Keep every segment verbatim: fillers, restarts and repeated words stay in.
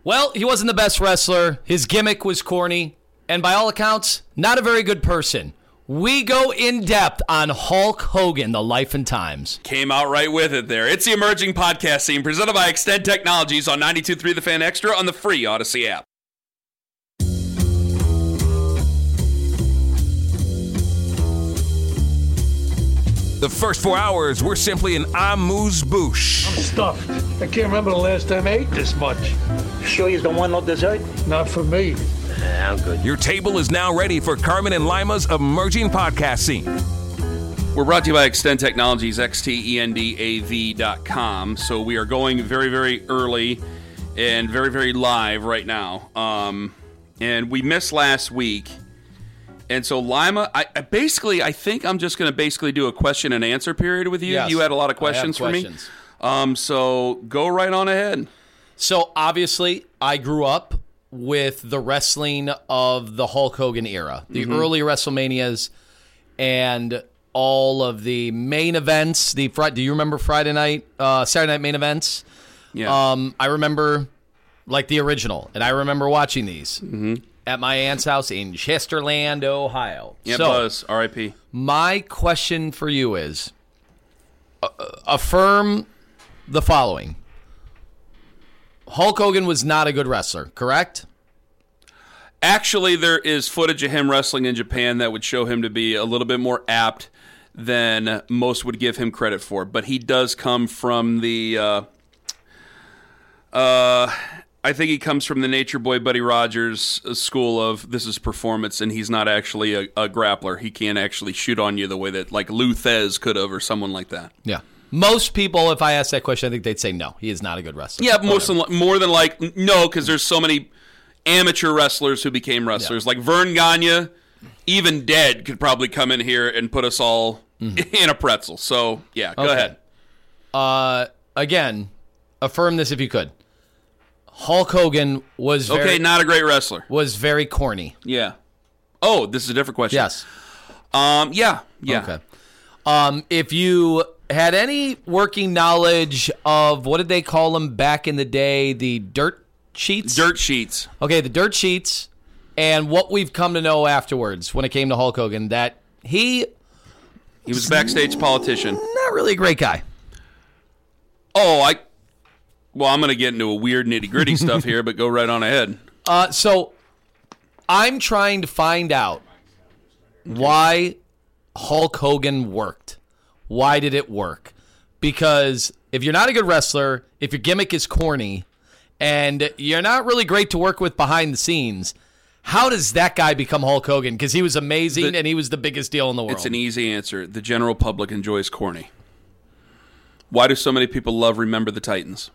Well, he wasn't the best wrestler. His gimmick was corny. And by all accounts, not a very good person. We go in depth on Hulk Hogan, the life and times. Came out right with it there. It's the Emerging Podcast Scene presented by Extend Technologies on ninety-two point three The Fan Extra on the free Odyssey app. The first four hours were simply an amuse-bouche. I'm stuffed. I can't remember the last time I ate this much. Sure you don't want no dessert? Not for me. Nah, I'm good. Your table is now ready for Carmen and Lima's Emerging Podcast Scene. We're brought to you by Extend Technologies, X T E N D A V dot com. So we are going very, very early and very, very live right now. Um, and we missed last week. And so, Lima, I, I basically, I think I'm just going to basically do a question and answer period with you. Yes, you had a lot of questions for questions. me. Um, so go right on ahead. So, obviously, I grew up with the wrestling of the Hulk Hogan era, the mm-hmm. early WrestleManias, and all of the main events. The Fri- Do you remember Friday night, uh, Saturday night main events? Yeah. Um, I remember, like, the original, and I remember watching these. Mm-hmm. At my aunt's house in Chesterland, Ohio. Yeah, so, Buzz, R I P My question for you is, uh, affirm the following. Hulk Hogan was not a good wrestler, correct? Actually, there is footage of him wrestling in Japan that would show him to be a little bit more apt than most would give him credit for. But he does come from the... Uh, uh, I think he comes from the Nature Boy Buddy Rogers school of this is performance, and he's not actually a, a grappler. He can't actually shoot on you the way that like Lou Thez could have or someone like that. Yeah. Most people, if I ask that question, I think they'd say no. He is not a good wrestler. Yeah, most than, more than like no, because there's so many amateur wrestlers who became wrestlers. Yeah. Like Vern Gagne, even dead, could probably come in here and put us all mm-hmm. in a pretzel. So, yeah, go okay. ahead. Uh, again, affirm this if you could. Hulk Hogan was very, okay. Not a great wrestler. Was very corny. Yeah. Oh, this is a different question. Yes. Um. Yeah. Yeah. Okay. Um. If you had any working knowledge of what did they call them back in the day, the dirt sheets? Dirt sheets. Okay, the dirt sheets, and what we've come to know afterwards when it came to Hulk Hogan, that he he was a backstage politician. Not really a great guy. Oh, I. Well, I'm going to get into a weird nitty-gritty stuff here, but go right on ahead. Uh, so, I'm trying to find out why Hulk Hogan worked. Why did it work? Because if you're not a good wrestler, if your gimmick is corny, and you're not really great to work with behind the scenes, how does that guy become Hulk Hogan? Because he was amazing, the, and he was the biggest deal in the world. It's an easy answer. The general public enjoys corny. Why do so many people love Remember the Titans?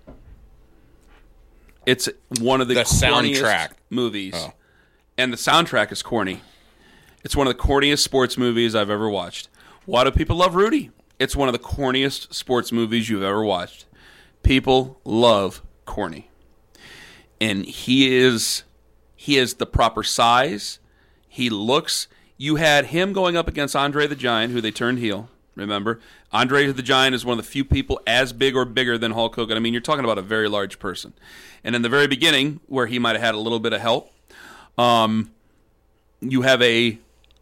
It's one of the, the corniest soundtrack. movies. Oh. And the soundtrack is corny. It's one of the corniest sports movies I've ever watched. Why do people love Rudy? It's one of the corniest sports movies you've ever watched. People love corny. And he is he is the proper size. He looks... You had him going up against Andre the Giant, who they turned heel, remember? Andre the Giant is one of the few people as big or bigger than Hulk Hogan. I mean, you're talking about a very large person. And in the very beginning, where he might have had a little bit of help, um, you have a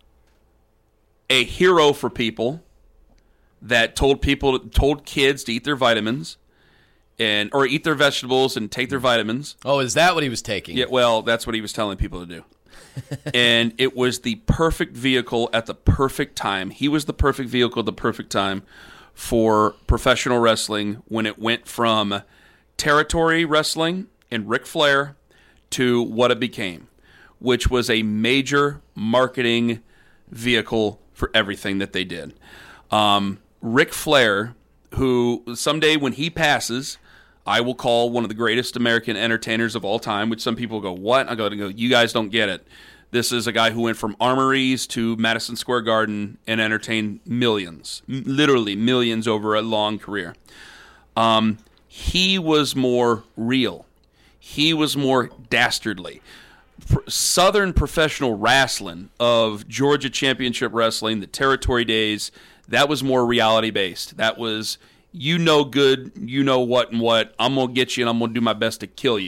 a hero for people that told people, told kids to eat their vitamins, and or eat their vegetables and take their vitamins. Oh, is that what he was taking? Yeah, well, that's what he was telling people to do. And it was the perfect vehicle at the perfect time. He was the perfect vehicle at the perfect time for professional wrestling when it went from territory wrestling and Ric Flair to what it became, which was a major marketing vehicle for everything that they did. Um, Ric Flair, who someday when he passes, I will call one of the greatest American entertainers of all time, which some people go, what? I go, go, you guys don't get it. This is a guy who went from Armories to Madison Square Garden and entertained millions, literally millions over a long career. Um, he was more real. He was more dastardly. Southern professional wrestling of Georgia Championship Wrestling, the territory days, that was more reality-based. That was, you know good, you know what and what, I'm going to get you and I'm going to do my best to kill you in there,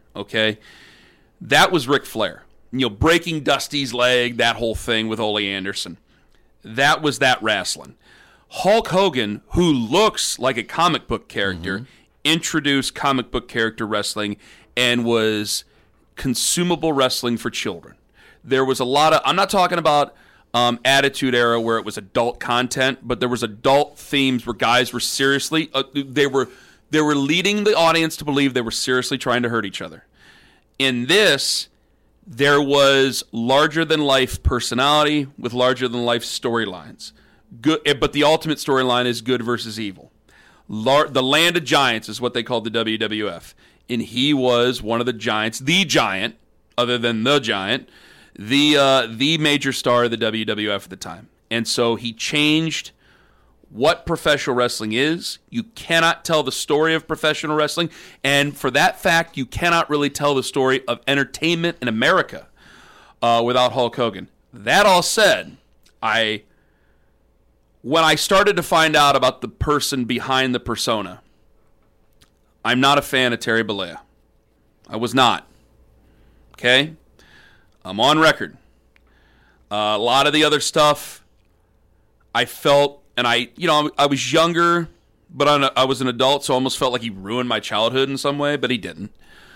okay? That was Ric Flair. You know, breaking Dusty's leg, that whole thing with Ole Anderson. That was that wrestling. Hulk Hogan, who looks like a comic book character, mm-hmm. introduced comic book character wrestling and was consumable wrestling for children. There was a lot of, I'm not talking about um, Attitude Era where it was adult content, but there was adult themes where guys were seriously, uh, they were they were leading the audience to believe they were seriously trying to hurt each other. In this, there was larger-than-life personality with larger-than-life storylines. Good, but the ultimate storyline is good versus evil. Lar- the Land of Giants is what they called the W W F. And he was one of the giants, the giant, other than the giant, the uh, the major star of the W W F at the time. And so he changed what professional wrestling is. You cannot tell the story of professional wrestling. And for that fact, you cannot really tell the story of entertainment in America uh, without Hulk Hogan. That all said, I... when I started to find out about the person behind the persona, I'm not a fan of Terry Bollea. I was not. Okay? I'm on record. Uh, a lot of the other stuff, I felt, and I, you know, I was younger, but I was an adult, so I almost felt like he ruined my childhood in some way, but he didn't.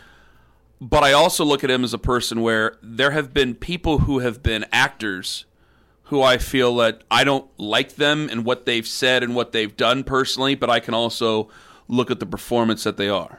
But I also look at him as a person where there have been people who have been actors who I feel that I don't like them and what they've said and what they've done personally, but I can also look at the performance that they are.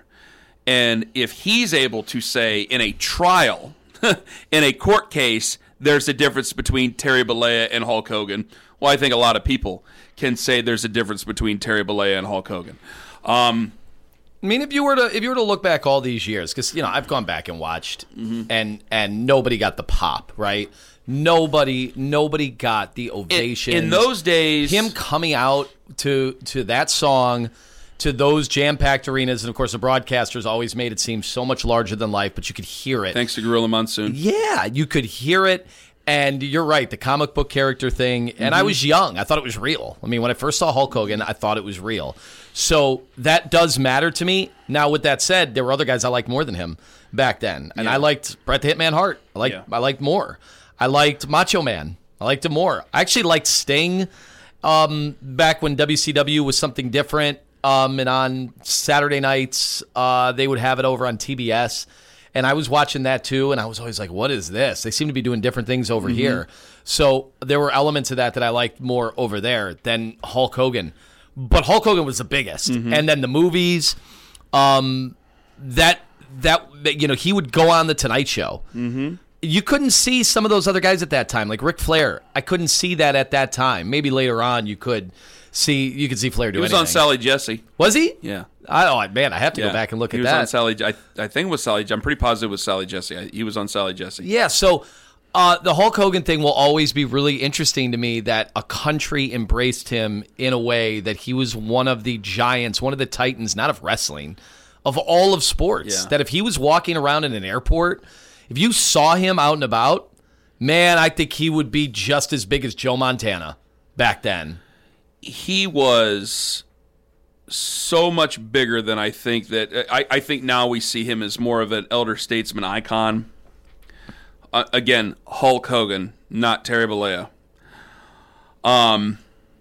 And if he's able to say in a trial, in a court case, there's a difference between Terry Bollea and Hulk Hogan, well, I think a lot of people can say there's a difference between Terry Bollea and Hulk Hogan. Um, I mean, if you were to if you were to look back all these years, because you know I've gone back and watched, mm-hmm. and and nobody got the pop, right? Nobody, nobody got the ovation. In, in those days, him coming out to to that song, to those jam-packed arenas, and of course the broadcasters always made it seem so much larger than life, but you could hear it. Thanks to Gorilla Monsoon. Yeah, you could hear it, and you're right, the comic book character thing, and mm-hmm. I was young. I thought it was real. I mean, when I first saw Hulk Hogan, I thought it was real. So that does matter to me. Now, with that said, there were other guys I liked more than him back then, and yeah. I liked Bret the Hitman Hart. I liked, yeah. I liked more. I liked Macho Man. I liked him more. I actually liked Sting um, back when W C W was something different. Um, and on Saturday nights, uh, they would have it over on T B S. And I was watching that too, and I was always like, what is this? They seem to be doing different things over mm-hmm. here. So there were elements of that that I liked more over there than Hulk Hogan. But Hulk Hogan was the biggest. Mm-hmm. And then the movies, um, that, that, that, you know, he would go on The Tonight Show. Mm-hmm. You couldn't see some of those other guys at that time, like Ric Flair. I couldn't see that at that time. Maybe later on you could see you could see Flair do anything. He was on Sally Jesse. Was he? Yeah. I, oh man, I have to yeah. go back and look he at was that. On Sally. I, I think it was Sally. I'm pretty positive it was Sally Jesse. I, he was on Sally Jesse. Yeah. So uh, the Hulk Hogan thing will always be really interesting to me. That a country embraced him in a way that he was one of the giants, one of the titans, not of wrestling, of all of sports. Yeah. That if he was walking around in an airport, if you saw him out and about, man, I think he would be just as big as Joe Montana back then. He was so much bigger than I think that I, I think now we see him as more of an elder statesman icon. Uh, again, Hulk Hogan, not Terry Bollea. Um,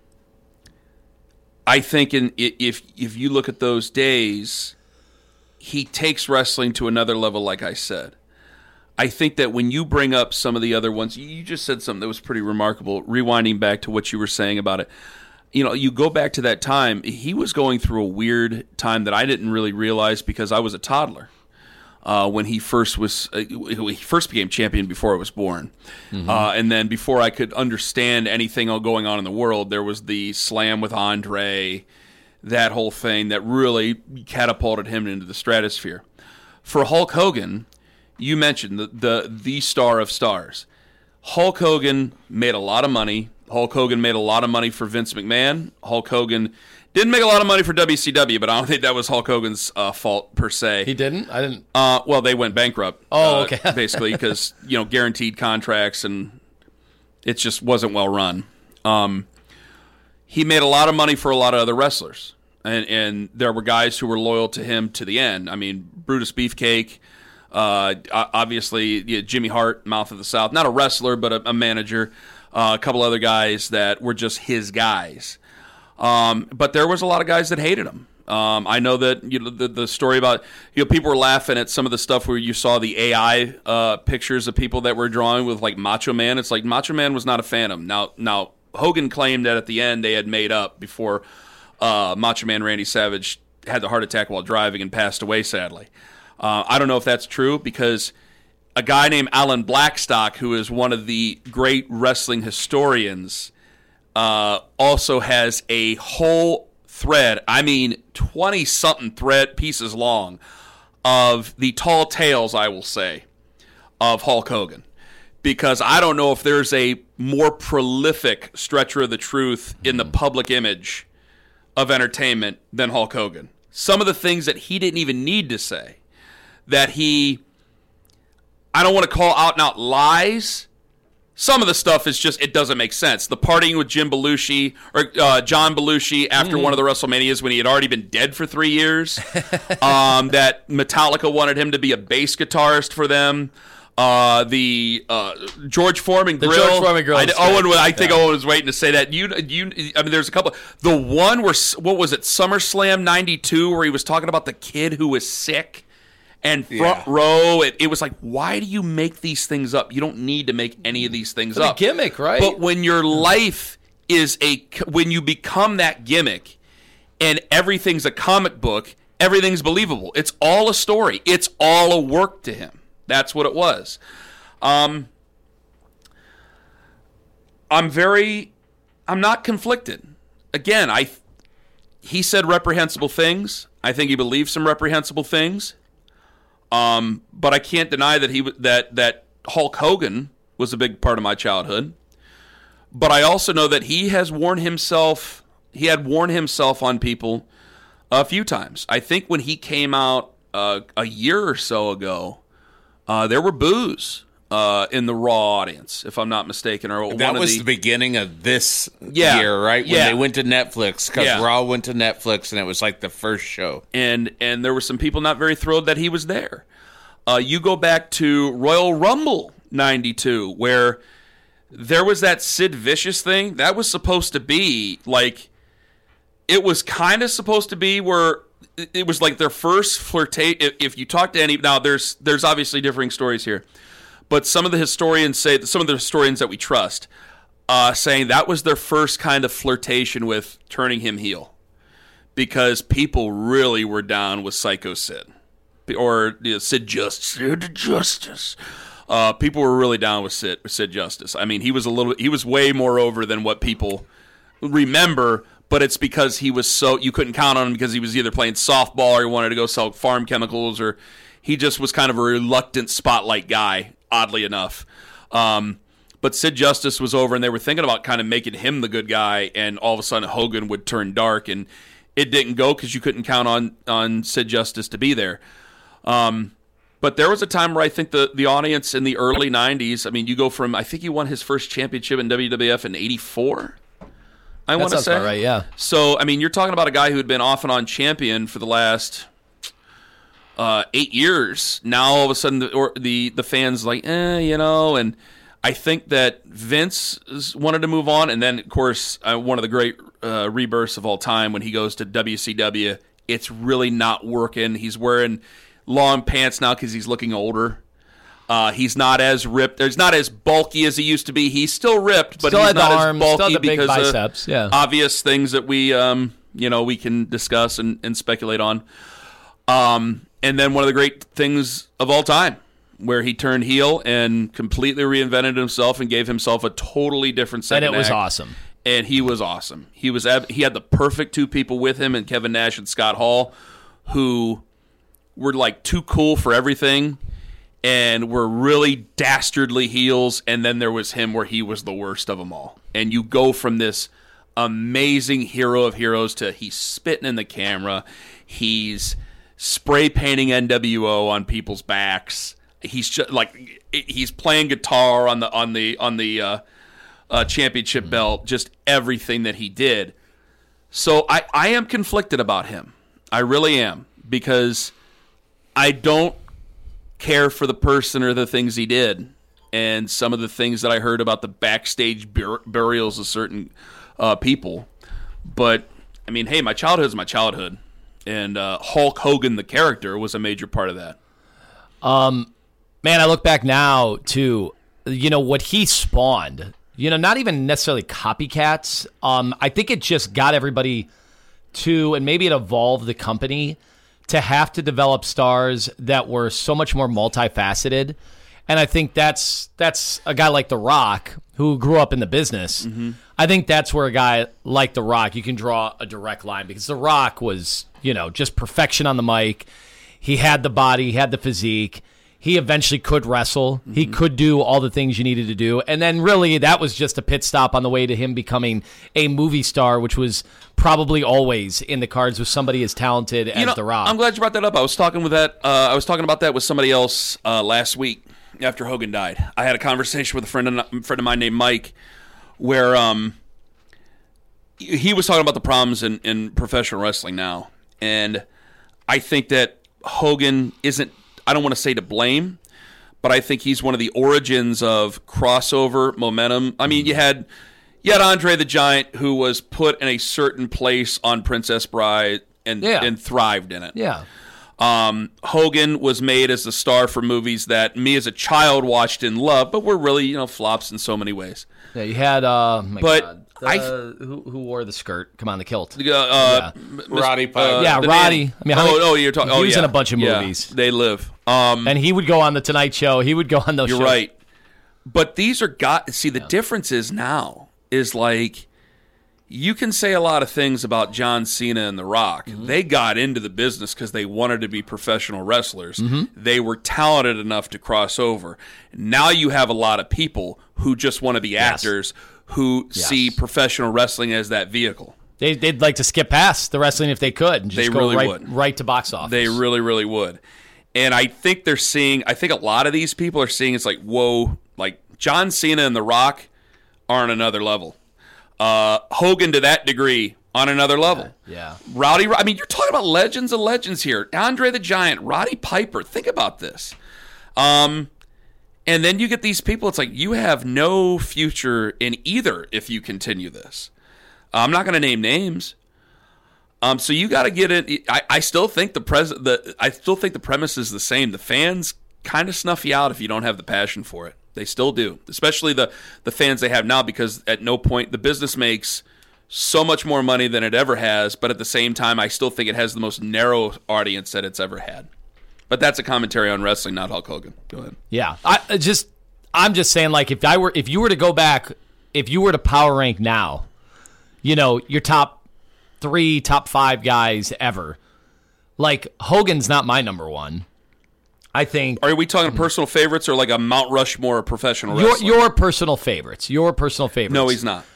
I think in if if you look at those days, he takes wrestling to another level. Like I said, I think that when you bring up some of the other ones, you just said something that was pretty remarkable. Rewinding back to what you were saying about it. You know, you go back to that time, he was going through a weird time that I didn't really realize because I was a toddler uh, when he first was uh, he first became champion before I was born. Mm-hmm. Uh, and then before I could understand anything going on in the world, there was the Slam with Andre, that whole thing that really catapulted him into the stratosphere. For Hulk Hogan, you mentioned the the, the star of stars. Hulk Hogan made a lot of money. Hulk Hogan made a lot of money for Vince McMahon. Hulk Hogan didn't make a lot of money for W C W, but I don't think that was Hulk Hogan's uh, fault per se. He didn't? I didn't. Uh, well, they went bankrupt. Oh, uh, okay. basically, because you know guaranteed contracts and it just wasn't well run. Um, he made a lot of money for a lot of other wrestlers, and and there were guys who were loyal to him to the end. I mean, Brutus Beefcake. Uh, obviously, yeah, Jimmy Hart, Mouth of the South, not a wrestler, but a, a manager. Uh, a couple other guys that were just his guys. Um, but there was a lot of guys that hated him. Um, I know that you know, the, the story about you know people were laughing at some of the stuff where you saw the A I uh, pictures of people that were drawing with like Macho Man. It's like Macho Man was not a fan of him. Now, now Hogan claimed that at the end they had made up before uh, Macho Man Randy Savage had the heart attack while driving and passed away, sadly. Uh, I don't know if that's true because a guy named Alan Blackstock, who is one of the great wrestling historians, uh, also has a whole thread, I mean twenty-something thread pieces long, of the tall tales, I will say, of Hulk Hogan. Because I don't know if there's a more prolific stretcher of the truth in the public image of entertainment than Hulk Hogan. Some of the things that he didn't even need to say, that he, I don't want to call out and out lies. Some of the stuff is just, it doesn't make sense. The partying with Jim Belushi, or uh, John Belushi after mm-hmm. one of the WrestleManias when he had already been dead for three years. um, that Metallica wanted him to be a bass guitarist for them. Uh, the uh, George Foreman the grill. George Foreman grill. I, Owen, I think yeah. Owen was waiting to say that. You, you. I mean, there's a couple. The one where, what was it, SummerSlam ninety-two, where he was talking about the kid who was sick and front yeah. row. It, it was like, why do you make these things up? You don't need to make any of these things it's up. A gimmick, right? But when your life is a, when you become that gimmick, and everything's a comic book, everything's believable. It's all a story. It's all a work to him. That's what it was. Um, I'm very, I'm not conflicted. Again, I, he said reprehensible things. I think he believed some reprehensible things. Um, but I can't deny that he that that Hulk Hogan was a big part of my childhood. But I also know that he has worn himself. He had worn himself on people a few times. I think when he came out uh, a year or so ago. Uh, there were boos uh, in the Raw audience, if I'm not mistaken. Or that one was of the, the beginning of this yeah, year, right? When yeah. they went to Netflix, because yeah. Raw went to Netflix, and it was like the first show. And and there were some people not very thrilled that he was there. Uh, you go back to Royal Rumble ninety-two, where there was that Sid Vicious thing. That was supposed to be like, it was kind of supposed to be where it was like their first flirtate. If you talk to any now, there's there's obviously differing stories here, but some of the historians say some of the historians that we trust, uh, saying that was their first kind of flirtation with turning him heel, because people really were down with Psycho Sid, or you know, Sid Justice. Sid Justice. Uh, people were really down with Sid Sid Justice. I mean, he was a little, he was way more over than what people remember. But it's because he was so, you couldn't count on him because he was either playing softball or he wanted to go sell farm chemicals, or he just was kind of a reluctant spotlight guy, oddly enough. Um, but Sid Justice was over, and they were thinking about kind of making him the good guy, and all of a sudden Hogan would turn dark, and it didn't go because you couldn't count on, on Sid Justice to be there. Um, but there was a time where I think the, the audience in the early nineties, I mean, you go from, I think he won his first championship in W W F in eighty-four. I want to say, right? Yeah. So, I mean, you're talking about a guy who had been off and on champion for the last uh, eight years. Now, all of a sudden, the or the, the fans like, eh, you know. And I think that Vince wanted to move on, and then, of course, uh, one of the great uh, rebirths of all time when he goes to W C W. It's really not working. He's wearing long pants now because he's looking older. Uh, he's not as ripped. He's not as bulky as he used to be. He's still ripped, but still he's had not the arms, as bulky still had the big because biceps, of yeah. obvious things that we, um, you know, we can discuss and, and speculate on. Um, and then one of the great things of all time, where he turned heel and completely reinvented himself and gave himself a totally different second And it was act. awesome. And he was awesome. He was he had the perfect two people with him, and Kevin Nash and Scott Hall, who were like too cool for everything. And were really dastardly heels, and then there was him where he was the worst of them all. And you go from this amazing hero of heroes to he's spitting in the camera, he's spray painting N W O on people's backs, he's just like he's playing guitar on the on the on the uh, uh, championship belt, just everything that he did. So I I am conflicted about him. I really am, because I don't. care for the person or the things he did. And some of the things that I heard about the backstage bur- burials of certain uh, people. But, I mean, hey, my childhood is my childhood. And uh, Hulk Hogan, the character, was a major part of that. Um, man, I look back now to, you know, what he spawned. You know, not even necessarily copycats. Um, I think it just got everybody to, and maybe it evolved the company to have to develop stars that were so much more multifaceted. And I think that's that's a guy like The Rock who grew up in the business. Mm-hmm. I think that's where a guy like The Rock, you can draw a direct line because The Rock was, you know, just perfection on the mic. He had the body, he had the physique. He eventually could wrestle. Mm-hmm. He could do all the things you needed to do. And then really that was just a pit stop on the way to him becoming a movie star, which was probably always in the cards with somebody as talented as you know, The Rock. I'm glad you brought that up. I was talking with that. Uh, I was talking about that with somebody else uh, last week after Hogan died. I had a conversation with a friend of, friend of mine named Mike where um, he was talking about the problems in, in professional wrestling now. And I think that Hogan isn't, I don't want to say to blame, but I think he's one of the origins of crossover momentum. I mean, you had you had Andre the Giant, who was put in a certain place on Princess Bride and Yeah. and thrived in it. Yeah. Um, Hogan was made as a star for movies that me as a child watched and loved, but were really, you know, flops in so many ways. Yeah, you had, uh, my But God, the, I- who, who wore the skirt? Come on, the kilt. Uh, uh, Miss- Roddy Piper. Yeah, the Roddy. nanny. I mean, how oh, many- oh, you're talking. he Oh, was yeah. in a bunch of Yeah, movies. They live. Um, And he would go on the Tonight Show. He would go on those You're shows. right. But these are got see the difference is now is like you can say a lot of things about John Cena and The Rock. Mm-hmm. They got into the business because they wanted to be professional wrestlers. Mm-hmm. They were talented enough to cross over. Now you have a lot of people who just want to be actors who Yes. see professional wrestling as that vehicle. They, they'd like to skip past the wrestling if they could and just They go really right, would. right to box office. They really, really would. And I think they're seeing, I think a lot of these people are seeing it's like, whoa, like John Cena and The Rock are on another level. Uh, Hogan to that degree on another level. Yeah. Rowdy, I mean, you're talking about legends of legends here. Andre the Giant, Roddy Piper. Think about this. Um, and then you get these people, it's like you have no future in either if you continue this. I'm not going to name names. Um, so you got to get it. I, I still think the pres the I still think the premise is the same. The fans kind of snuff you out if you don't have the passion for it. They still do, especially the the fans they have now, because at no point the business makes so much more money than it ever has. But at the same time, I still think it has the most narrow audience that it's ever had. But that's a commentary on wrestling, not Hulk Hogan. Go ahead. Yeah. I I just I'm just saying, like, if I were if you were to go back, if you were to power rank now, you know, your top three, top five guys ever, like Hogan's not my number one. I think Are we talking personal favorites or like a Mount Rushmore of professional your wrestling? your personal favorites. Your personal favorites. No, he's not.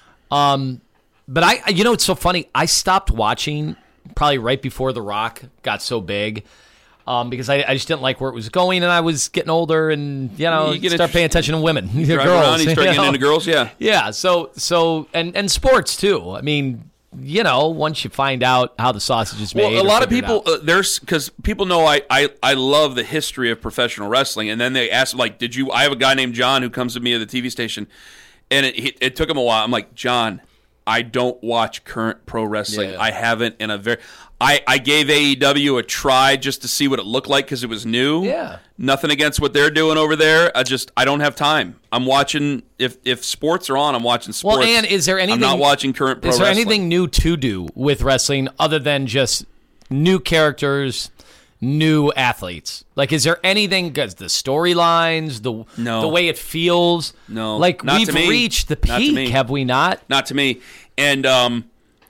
But I, you know, it's so funny. I stopped watching probably right before The Rock got so big, um, because I, I just didn't like where it was going, and I was getting older, and you know, You get start inter- paying attention to women, Drive girls. around, you start you getting know? into girls, yeah. Yeah. So so and and sports too. I mean, you know, once you find out how the sausage is made, Well, a or lot of figure it people out. uh, there's because people know I, I I love the history of professional wrestling, and then they ask like, did you? I have a guy named John who comes to me at the T V station, and it it, it took him a while. I'm like, John, I don't watch current pro wrestling. Yeah. I haven't in a very. I, I gave A E W a try just to see what it looked like because it was new. Yeah. Nothing against what they're doing over there. I just I don't have time. I'm watching if if sports are on, I'm watching sports. Well, and is there anything? I'm not watching current pro Is there wrestling. anything new to do with wrestling other than just new characters, new athletes? Like, is there anything? Because the storylines, the No. the way it feels, No. like Not we've to me. reached the Not to me. peak, have we not? Not to me. And um,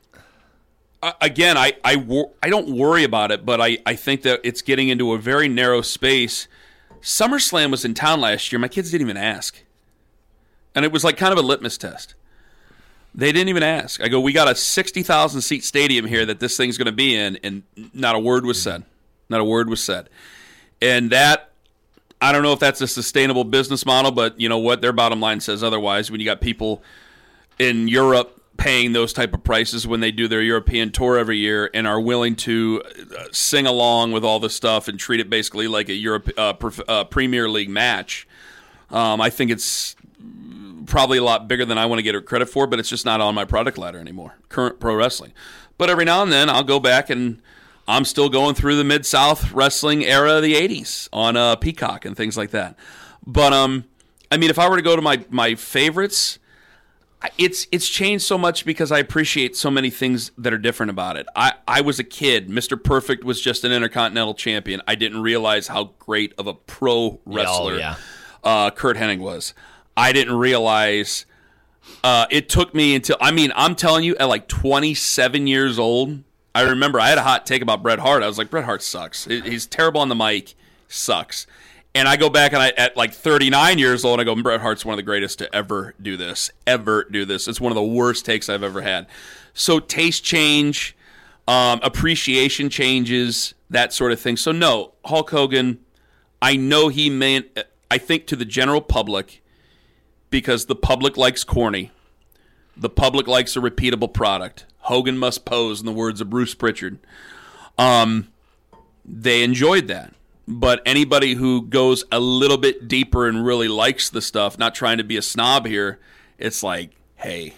uh, again, I I, wor- I don't worry about it, but I, I think that it's getting into a very narrow space. SummerSlam was in town last year. My kids didn't even ask. And it was like kind of a litmus test. They didn't even ask. I go, we got a sixty thousand seat stadium here that this thing's going to be in, and not a word was said. Not a word was said. And that, I don't know if that's a sustainable business model, but you know what? Their bottom line says otherwise. When you got people in Europe paying those type of prices when they do their European tour every year and are willing to uh, sing along with all this stuff and treat it basically like a Europe uh, pref- uh, Premier League match. Um, I think it's probably a lot bigger than I want to get credit for, but it's just not on my product ladder anymore, current pro wrestling. But every now and then I'll go back and I'm still going through the Mid-South wrestling era of the eighties on uh, Peacock and things like that. But, um, I mean, if I were to go to my, my favorites, it's it's changed so much because I appreciate so many things that are different about it. I, I was a kid. Mister Perfect was just an Intercontinental Champion. I didn't realize how great of a pro wrestler Oh, yeah. uh, Kurt Hennig was. I didn't realize uh, it took me until, I mean, I'm telling you, at like twenty-seven years old, I remember I had a hot take about Bret Hart. I was like, Bret Hart sucks. He's terrible on the mic. Sucks. And I go back and I, at like thirty-nine years old, I go, Bret Hart's one of the greatest to ever do this, ever do this. It's one of the worst takes I've ever had. So taste change, um, appreciation changes, that sort of thing. So no, Hulk Hogan, I know he meant, I think to the general public, because the public likes corny. The public likes a repeatable product. Hogan must pose, in the words of Bruce Pritchard. Um, they enjoyed that. But anybody who goes a little bit deeper and really likes the stuff, not trying to be a snob here, it's like, hey,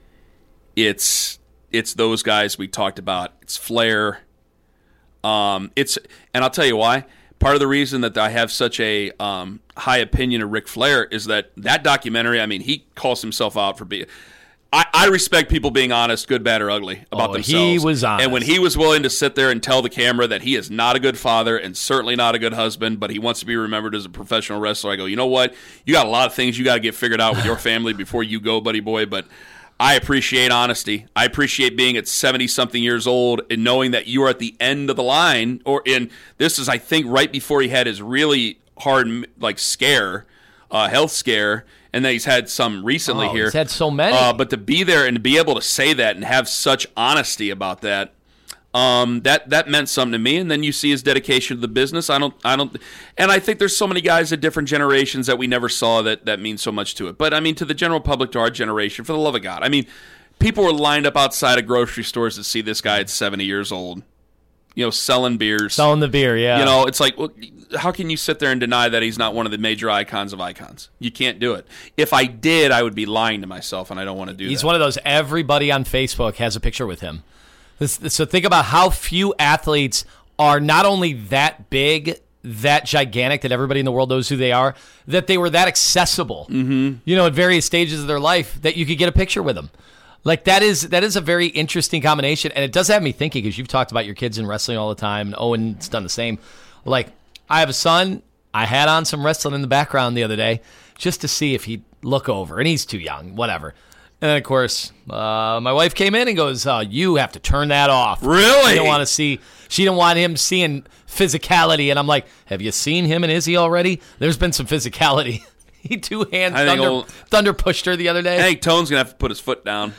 it's it's those guys we talked about. It's Flair. Um, it's and I'll tell you why. Part of the reason that I have such a um, high opinion of Ric Flair is that that documentary, I mean, he calls himself out for being... I, I respect people being honest, good, bad, or ugly, about Oh, themselves. he was honest. And when he was willing to sit there and tell the camera that he is not a good father and certainly not a good husband, but he wants to be remembered as a professional wrestler, I go, you know what? You got a lot of things you got to get figured out with your family before you go, buddy boy, but I appreciate honesty. I appreciate being at seventy-something years old and knowing that you are at the end of the line. Or in this is, I think, right before he had his really hard like scare, uh, health scare, and then he's had some recently Oh, here. he's had so many. Uh, but to be there and to be able to say that and have such honesty about that, um, that that meant something to me. And then you see his dedication to the business. I don't, I don't, and I think there's so many guys at different generations that we never saw that that means so much to it. But I mean, to the general public, to our generation, for the love of God, I mean, people were lined up outside of grocery stores to see this guy at seventy years old, you know, selling beers, Selling the beer, yeah. You know, it's like, well, how can you sit there and deny that he's not one of the major icons of icons? You can't do it. If I did, I would be lying to myself, and I don't want to do He's that. one of those, everybody on Facebook has a picture with him. This, so think about how few athletes are not only that big, that gigantic, that everybody in the world knows who they are, that they were that accessible, mm-hmm. you know, at various stages of their life, that you could get a picture with them. Like, that is that is a very interesting combination, and it does have me thinking, because you've talked about your kids in wrestling all the time, and Owen's done the same. Like, I have a son. I had on some wrestling in the background the other day just to see if he'd look over, and he's too young, whatever. And then, of course, uh, my wife came in and goes, uh, you have to turn that off. Really? She didn't want to see, she didn't want him seeing physicality, and I'm like, have you seen him and Izzy already? There's been some physicality. He two hands I think thunder, old- thunder pushed her the other day. I think Tone's going to have to put his foot down.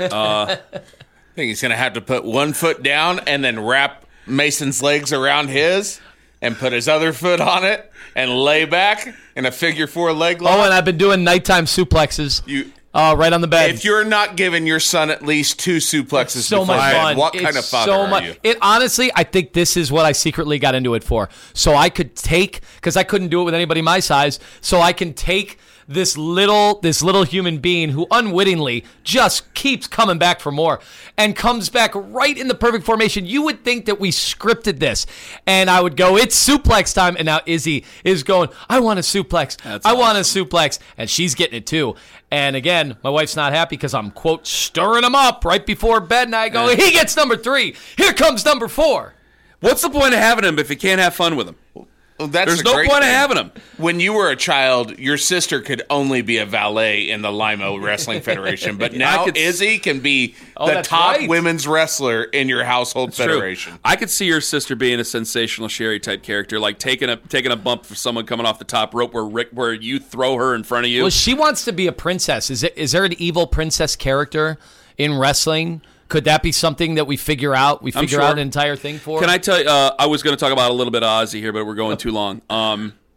I think he's going to have to put one foot down and then wrap Mason's legs around his and put his other foot on it and lay back in a figure four leg lock. Oh, and I've been doing nighttime suplexes You- uh, right on the bed. If you're not giving your son at least two suplexes so before much bed, fun. what It's kind of father so are much, you? It honestly, I think this is what I secretly got into it for. So I could take, because I couldn't do it with anybody my size, so I can take this little this little human being who unwittingly just keeps coming back for more and comes back right in the perfect formation. You would think that we scripted this, and I would go, it's suplex time, and now Izzy is going, I want a suplex. That's I want a suplex, and she's getting it too. And again, my wife's not happy because I'm, quote, stirring him up right before bed, and I go, he gets number three. Here comes number four. What's the point of having him if you can't have fun with him? Well, that's There's the no great point of thing. having him. When you were a child, your sister could only be a valet in the Limo Wrestling Federation, but now could- Izzy can be Oh, the that's top right. women's wrestler in your household True. federation. I could see your sister being a sensational Sherry type character, like taking a taking a bump for someone coming off the top rope, where Rick, where you throw her in front of you. Well, she wants to be a princess. Is it? Is there an evil princess character in wrestling? Could that be something that we figure out? We I'm figure sure. out an entire thing for? Can I tell you? Uh, I was going to talk about a little bit of Ozzy here, but we're going too long. Um,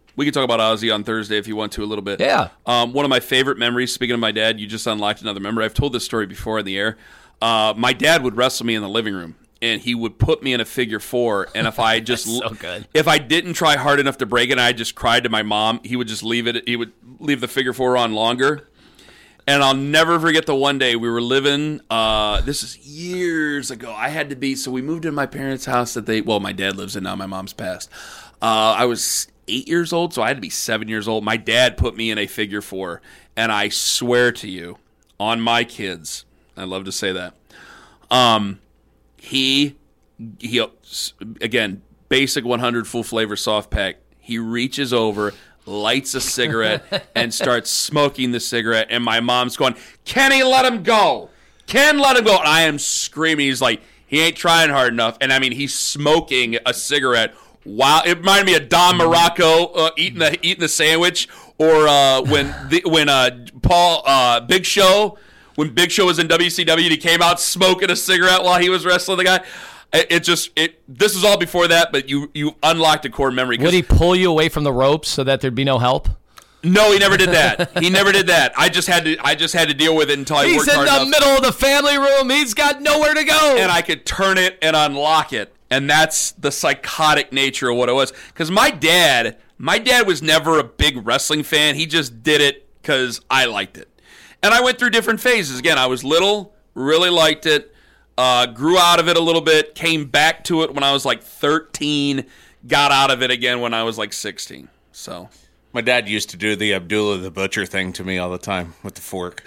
we can talk about Ozzy on Thursday if you want to a little bit. Yeah. Um, one of my favorite memories, speaking of my dad, you just unlocked another memory. I've told this story before in the air. Uh, my dad would wrestle me in the living room, and he would put me in a figure four, and if I just so good. if I didn't try hard enough to break it and I just cried to my mom, he would just leave it he would leave the figure four on longer. And I'll never forget the one day we were living, uh, this is years ago. I had to be, so we moved in my parents' house that they, well, my dad lives in now, my mom's passed. Uh, I was eight years old, so I had to be seven years old. My dad put me in a figure four, and I swear to you, on my kids, I love to say that, um, he, he, again, basic one hundred full flavor soft pack, he reaches over, lights a cigarette, and starts smoking the cigarette, and my mom's going, Kenny, let him go. Ken, let him go. And I am screaming. He's like, he ain't trying hard enough. And I mean, he's smoking a cigarette. Wow. It reminded me of Don Morocco uh, eating the eating the sandwich, or uh, when the, when uh, Paul uh, Big Show, when Big Show was in W C W, he came out smoking a cigarette while he was wrestling the guy. It, it just it. This was all before that, but you you unlocked a core memory. Would he pull you away from the ropes so that there'd be no help? No, he never did that. He never did that. I just had to. I just had to deal with it until I He's worked in hard the enough. middle of the family room. He's got nowhere to go. And I could turn it and unlock it, and that's the psychotic nature of what it was. Because my dad, my dad was never a big wrestling fan. He just did it because I liked it, and I went through different phases. Again, I was little, really liked it. Uh, grew out of it a little bit, came back to it when I was like thirteen, got out of it again when I was like sixteen. So, my dad used to do the Abdullah the Butcher thing to me all the time with the fork.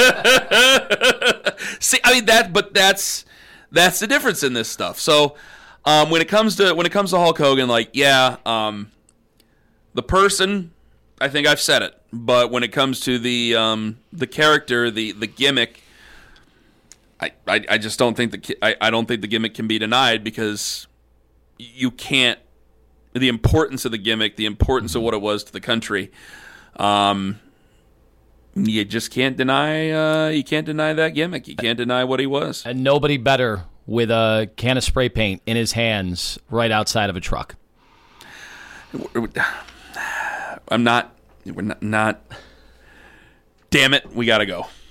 See, I mean that, but that's that's the difference in this stuff. So, um, when it comes to when it comes to Hulk Hogan, like, yeah, um, the person, I think I've said it, but when it comes to the um, the character, the the gimmick. I, I, I just don't think the I, I don't think the gimmick can be denied, because you can't, the importance of the gimmick, the importance of what it was to the country, um, you just can't deny uh, you can't deny that gimmick. You can't deny what he was. And nobody better with a can of spray paint in his hands right outside of a truck. I'm not. We're not. not damn it, we gotta go.